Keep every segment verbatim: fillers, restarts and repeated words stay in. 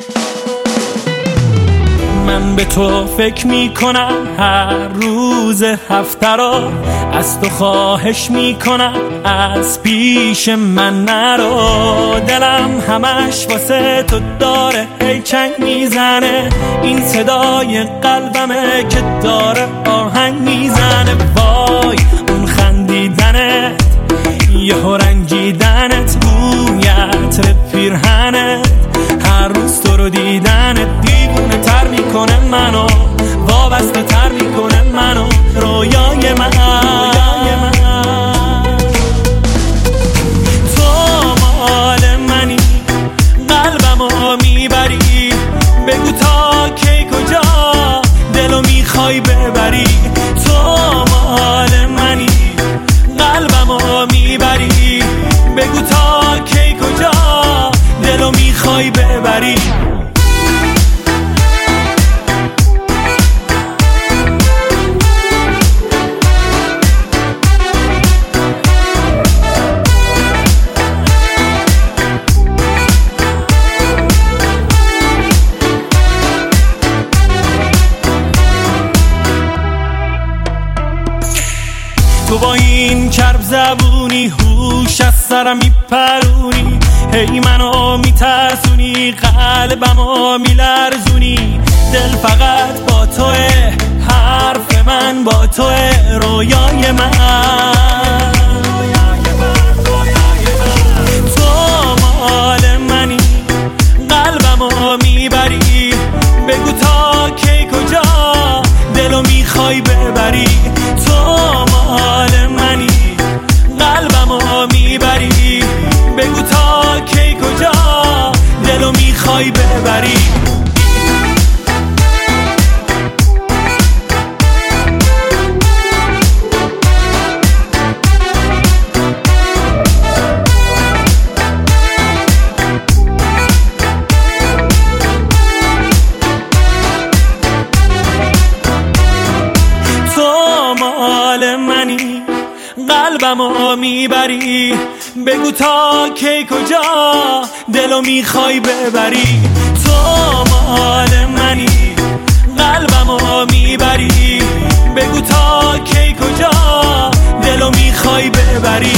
من به تو فکر میکنم هر روز هفته را، از تو خواهش میکنم از پیش من نرو. دلم همش واسه تو داره هی چنگ میزنه، این صدای قلبمه که داره آهنگ میزنه. وای اون خندیدنت، یهو رنجیدنت، بوی عطر پیرهنت، هر روز تو رو دیدنت دیوونه تر میکنه منو، وابسته تر میکنه منو، رویای من. تو مال منی، قلبمو میبری، بگو تا کی کجا دلو میخوای ببری. تو مال منی، قلبمو میبری، بگو تا کی کجا دلو میخوای ببری. تو با این کرب زبونی هوش از سرم میپرونی، هی منو میترسونی، قلبمو میلرزونی. دل فقط با توه، حرف من با توه، رویای من. تو مال منی، قلبمو میبری، بگو تا کی کجا دلو میخوای ببری. تو مال منی، قلبمو میبری، بگو تا کی کجا دلو میخوای ببری. قلبمو میبری، بگو تا کی کجا دلو میخوای ببری. تو مال منی، قلبمو میبری، بگو تا کی کجا دلو میخوای ببری.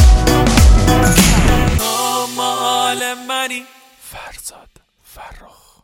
فرزاد فرخ.